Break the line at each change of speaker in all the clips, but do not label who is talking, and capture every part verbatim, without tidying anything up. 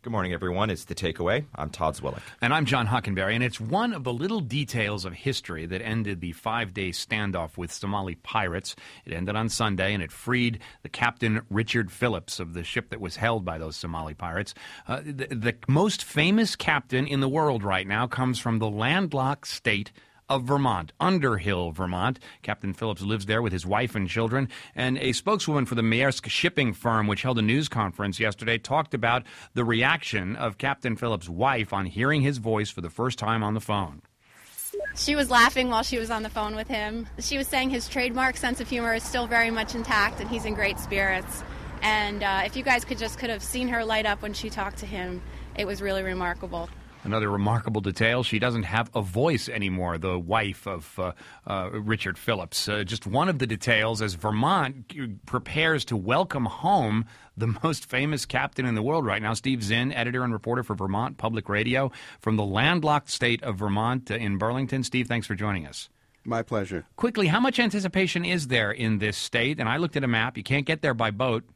Good morning, everyone. It's The Takeaway. I'm Todd Zwillick.
And I'm John Hockenberry, and it's one of the little details of history that ended the five-day standoff with Somali pirates. It ended on Sunday, and it freed the captain, Richard Phillips, of the ship that was held by those Somali pirates. Uh, the, the most famous captain in the world right now comes from the landlocked state of Vermont, Underhill, Vermont. Captain Phillips lives there with his wife and children. And a spokeswoman for the Maersk shipping firm, which held a news conference yesterday, talked about the reaction of Captain Phillips' wife on hearing his voice for the first time on the phone.
She was laughing while she was on the phone with him. She was saying his trademark sense of humor is still very much intact and he's in great spirits. And uh, if you guys could just could have seen her light up when she talked to him, it was really remarkable.
Another remarkable detail, she doesn't have a voice anymore, the wife of uh, uh, Richard Phillips. Uh, just one of the details as Vermont prepares to welcome home the most famous captain in the world right now, Steve Zinn, editor and reporter for Vermont Public Radio from the landlocked state of Vermont uh, in Burlington. Steve, thanks for joining us.
My pleasure.
Quickly, how much anticipation is there in this state? And I looked at a map. You can't get there by boat.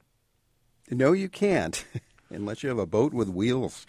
No, you can't, unless you have a boat with wheels.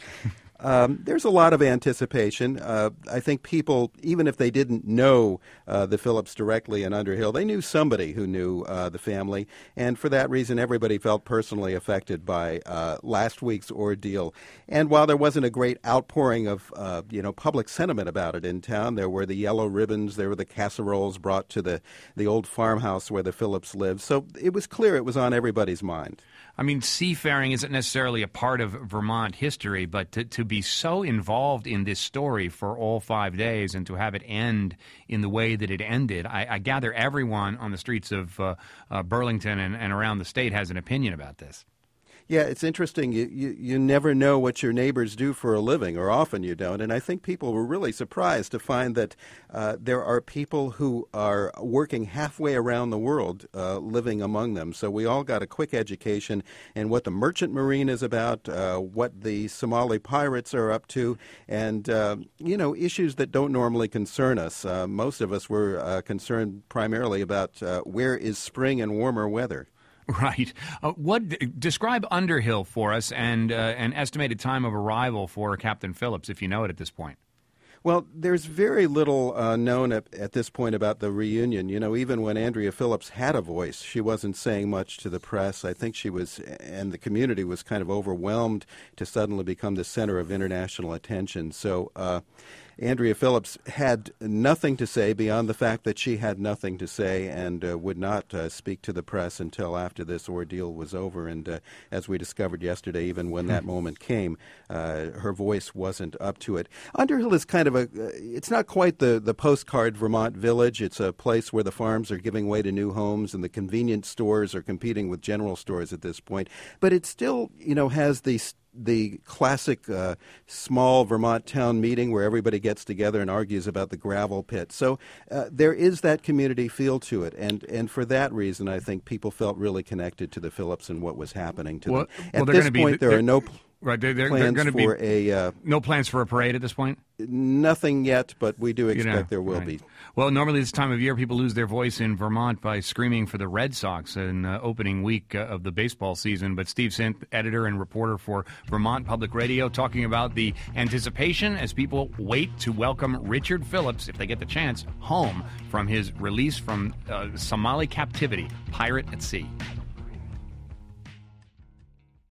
Um, there's a lot of anticipation. Uh, I think people, even if they didn't know uh, the Phillips directly in Underhill, they knew somebody who knew uh, the family. And for that reason, everybody felt personally affected by uh, last week's ordeal. And while there wasn't a great outpouring of, uh, you know, public sentiment about it in town, there were the yellow ribbons, there were the casseroles brought to the, the old farmhouse where the Phillips lived. So it was clear it was on everybody's mind.
I mean, seafaring isn't necessarily a part of Vermont history, but to, to be so involved in this story for all five days and to have it end in the way that it ended, I, I gather everyone on the streets of uh, uh, Burlington and, and around the state has an opinion about this.
Yeah, it's interesting. You, you you never know what your neighbors do for a living, or often you don't. And I think people were really surprised to find that uh, there are people who are working halfway around the world uh, living among them. So we all got a quick education in what the merchant marine is about, uh, what the Somali pirates are up to, and, uh, you know, issues that don't normally concern us. Uh, most of us were uh, concerned primarily about uh, where is spring and warmer weather.
Right. Uh, what describe Underhill for us and uh, an estimated time of arrival for Captain Phillips, if you know it at this point.
Well, there's very little uh, known at, at this point about the reunion. You know, even when Andrea Phillips had a voice, she wasn't saying much to the press. I think she was, and the community was kind of overwhelmed to suddenly become the center of international attention. So uh, Andrea Phillips had nothing to say beyond the fact that she had nothing to say and uh, would not uh, speak to the press until after this ordeal was over. And uh, as we discovered yesterday, even when that moment came, uh, her voice wasn't up to it. Underhill is kind of a, uh, it's not quite the, the postcard Vermont village. It's a place where the farms are giving way to new homes and the convenience stores are competing with general stores at this point. But it still, you know, has these the classic uh, small Vermont town meeting where everybody gets together and argues about the gravel pit. So uh, there is that community feel to it, and and for that reason, I think people felt really connected to the Phillips and what was happening to
well,
them. At
well,
this point,
be,
there are no
right, they're, they're,
plans
they're
for
be,
a uh,
no plans for a parade at this point.
Nothing yet, but we do expect
you know,
there will
right.
be.
Well, normally this time of year, people lose their voice in Vermont by screaming for the Red Sox in uh, opening week uh, of the baseball season. But Steve Zinn, editor and reporter for Vermont Public Radio, talking about the anticipation as people wait to welcome Richard Phillips, if they get the chance, home from his release from uh, Somali captivity, pirate at sea.